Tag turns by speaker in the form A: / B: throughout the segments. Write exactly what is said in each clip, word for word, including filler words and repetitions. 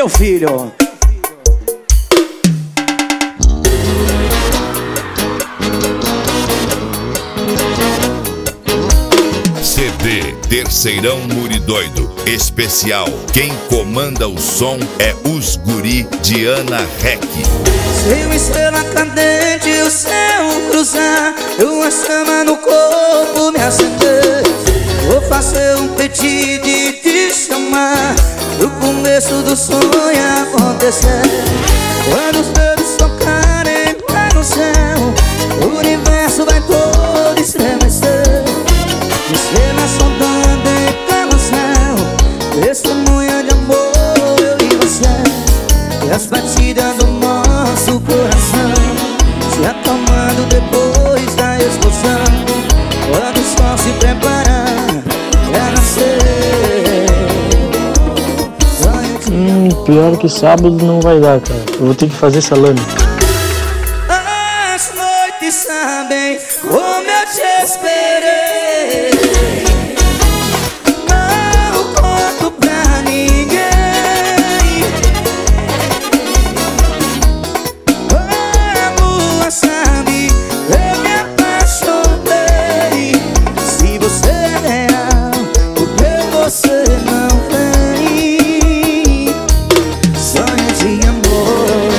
A: meu filho.
B: C D Terceirão Muridoido especial. Quem comanda o som é os guri de Ana Rec.
C: Se uma estrela cadente o céu cruzar, uma chama no corpo me acender, vou fazer um pedido e te chamar no começo do sonho acontecer. Quando os dedos tocarem lá no céu, o universo vai todo estremecer. Estrelas sondando em carrossel, testemunha de amor, eu e você. E as batidas do nosso coração se acalmando depois da explosão, quando o sol se preparar pra nascer.
D: Hum, pior que sábado não vai dar, cara. Eu vou ter que fazer salame.
C: As noites sabem como eu te esperei. Não conto pra ninguém. A lua sabe, eu me apaixonei. Se você é real, por que você não vem? Sonho de amor.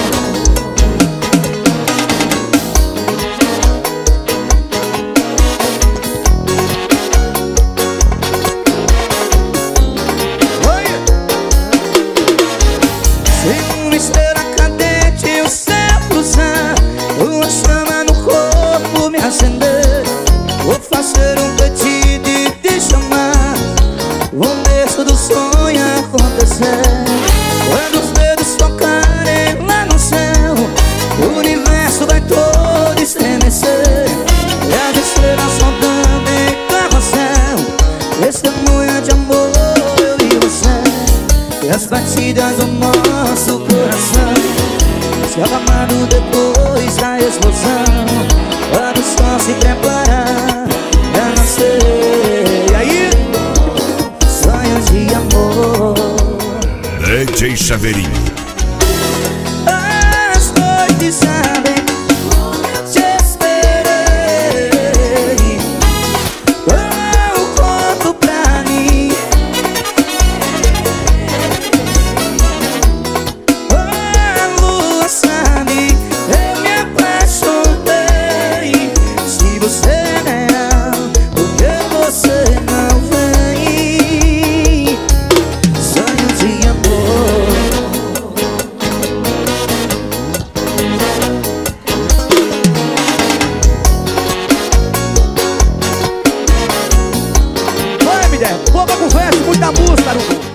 C: Sem uma esteira cadente o céu cruzar, uma chama no corpo me acender, vou fazer um pedido e te chamar, o começo do sonho acontecer. Quando os dedos tocarem lá no céu, o universo vai todo estremecer. E as estrelas sondando em carrossel, testemunha de amor, eu e você. E as batidas do nosso coração se acalmando depois da explosão, quando o sol se preparar pra nascer. E aí, sonhos de amor.
B: D J Chaveirinho.
C: As noites sabem como eu te esperei. Eu conto pra mim. A lua sabe, eu me apaixonei. Se você é real, por que você não vem? Sonho de amor.
A: Vai, mulher, pouca conversa, muita música, Arubu.